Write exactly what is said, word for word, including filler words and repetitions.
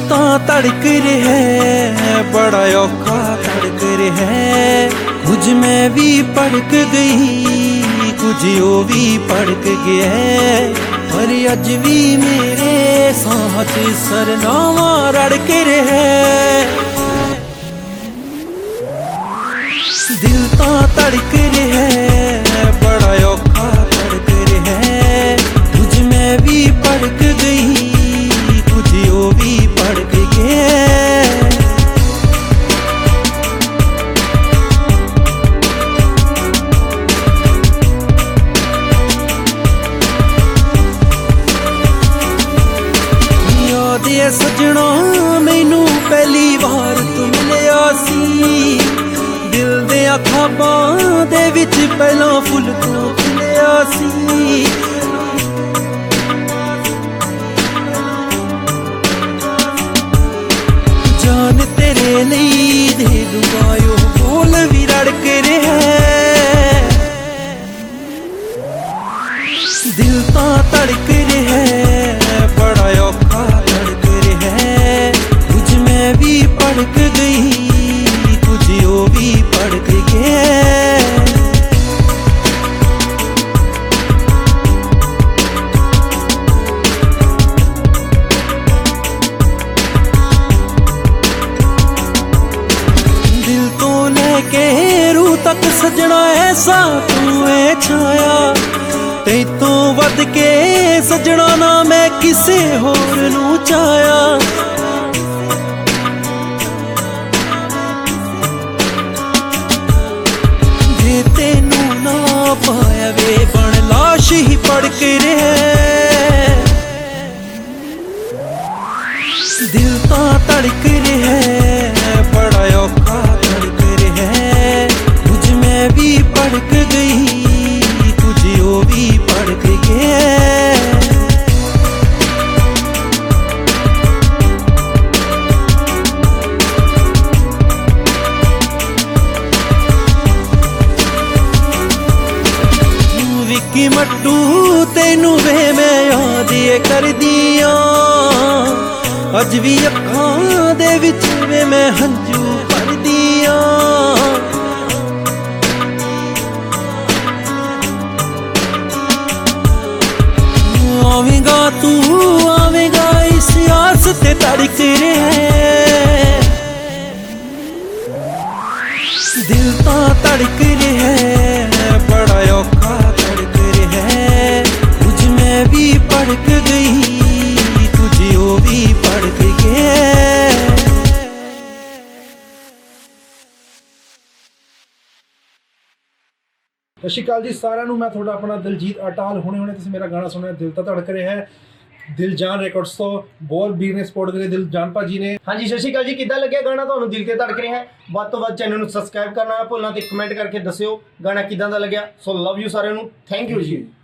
ਤਾਂ ਧੜਕ ਰਿਹਾ ਹੈ, ਬੜਾ ਔਖਾ ਧੜਕ ਰਿਹਾ ਹੈ। ਕੁਝ ਮੈਂ ਵੀ ਭੜਕ ਗਈ, ਕੁਝ ਉਹ ਵੀ ਭੜਕ ਗਿਆ, ਪਰ ਅੱਜ ਵੀ ਮੇਰੇ ਸਾਹ 'ਚ ਸਰਨਾਵਾ ਰੜਕ ਰਿਹਾ ਹੈ। ਦਿਲ ਤਾਂ ਧੜਕ ਰਿਹਾ ਹੈ, ਬੜਾ ਔਖਾ ਧੜਕ ਰਿਹਾ ਹੈ। ਕੁਝ ਮੈਂ ਵੀ ਭੜਕ ਗਈ, ਕੁਝ ਉਹ ਵੀ ਭੜਕ ਗਿਆ। ਯਾਦ ਏ ਸਜਣਾ ਮੈਨੂੰ ਪਹਿਲੀ ਵਾਰ ਤੂੰ ਮਿਲਿਆ ਸੀ, ਦਿਲ ਦੇ ਖਾਬਾਂ ਦੇ ਵਿੱਚ ਪਹਿਲਾਂ ਫੁੱਲ ਤੂੰ ਖਿਲਿਆ ਸੀ। ਜਾਨ ਤੇਰੇ ਲਈ ਦੇ ਦੂੰਗਾ, ਉਹ ਬੋਲ ਵੀ ਰੜਕ ਰਿਹਾ ਹੈ। ਦਿਲ ਤਾਂ ਧੜਕ ਰਿਹਾ ਹੈ, ਬੜਾ ਔਖਾ ਧੜਕ ਰਿਹਾ ਹੈ। ਕੁਝ ਮੈਂ ਵੀ ਭੜਕ ਗਈ, ਕੁਝ ਉਹ ਵੀ ਭੜਕ ਗਿਆ। ਦਿਲ ਤੋਂ ਲੈ ਕੇ ਰੂਹ ਤੱਕ ਸਜਣਾ ਐਸਾ ਤੂੰ ਏ ਛਾਇਆ, ਤੈਥੋਂ ਵੱਧ ਕੇ ਸਜਣਾ ਨਾ ਮੈਂ ਕਿਸੇ ਹੋਰ ਨੂੰ ਚਾਹਿਆ। ਜੇ ਤੈਨੂੰ ਨਾ ਪਾਇਆ ਵੇ ਬਣ ਲਾਸ਼ ਹੀ ਭੜਕ ਰਿਹਾ। ਦਿਲ ਤਾਂ ਧੜਕ ਰਿਹਾ ਹੈ, ਬੜਾ ਔਖਾ ਧੜਕ ਰਿਹਾ। ਕੁਝ ਮੈਂ ਵੀ ਭੜਕ ਗਈ, ਕੁਝ ਉਹ ਵੀ ਭੜਕ ਗਿਆ। ਵਿੱਕੀ ਮੱਟੂ ਤੈਨੂੰ ਵੇ ਮੈਂ ਯਾਦ ਏ ਕਰਦੀਆਂ, ਅੱਜ ਵੀ ਅੱਖਾਂ ਦੇ ਵਿੱਚ ਵੇ ਮੈਂ ਹੰਝੂ ਭਰਦੀਆਂ। ਆਵੇਂਗਾ ਤੂੰ ਆਵੇਂਗਾ ਇਸ ਆਸ ਤੇ ਧੜਕ ਰਿਹਾ ਹੈ। ਦਿਲ ਤਾਂ ਧੜਕ ਰਿਹਾ ਹੈ, ਬੜਾ ਔਖਾ ਧੜਕ ਰਿਹਾ ਹੈ। ਕੁਝ ਮੈਂ ਵੀ ਭੜਕ ਗਈ, ਕੁਝ ਉਹ ਵੀ ਭੜਕ ਗਿਆ। ਸਤਿ ਸ਼੍ਰੀ ਅਕਾਲ ਜੀ ਸਾਰਿਆਂ ਨੂੰ, ਮੈਂ ਤੁਹਾਡਾ ਆਪਣਾ ਦਿਲਜੀਤ ਅਟਾਲ। ਹੁਣੇ ਹੁਣੇ ਤੁਸੀਂ ਮੇਰਾ ਗਾਣਾ ਸੁਣਿਆ ਦਿਲ ਤਾਂ ਧੜਕ ਰਿਹਾ ਹੈ, ਦਿਲਜਾਨ ਰਿਕਾਰਡਸ ਤੋਂ ਬੋਲ ਵੀਰ ਨੇ ਸਪੋਰਟ ਕਰੇ ਦਿਲਜਾਨ ਭਾਜੀ ਨੇ। ਹਾਂਜੀ ਸਤਿ ਸ਼੍ਰੀ ਅਕਾਲ ਜੀ, ਕਿੱਦਾਂ ਲੱਗਿਆ ਗਾਣਾ ਤੁਹਾਨੂੰ? ਦਿਲ ਤੇ ਧੜਕ ਰਿਹਾ ਹੈ। ਵੱਧ ਤੋਂ ਵੱਧ ਚੈਨਲ ਨੂੰ ਸਬਸਕ੍ਰਾਈਬ ਕਰਨਾ ਨਾ ਭੁੱਲਣਾ ਤੇ ਕਮੈਂਟ ਕਰਕੇ ਦੱਸਿਓ ਗਾਣਾ ਕਿੱਦਾਂ ਦਾ ਲੱਗਿਆ। ਸੋ ਲਵ ਯੂ ਸਾਰਿਆਂ ਨੂੰ, ਥੈਂਕ ਯੂ ਜੀ।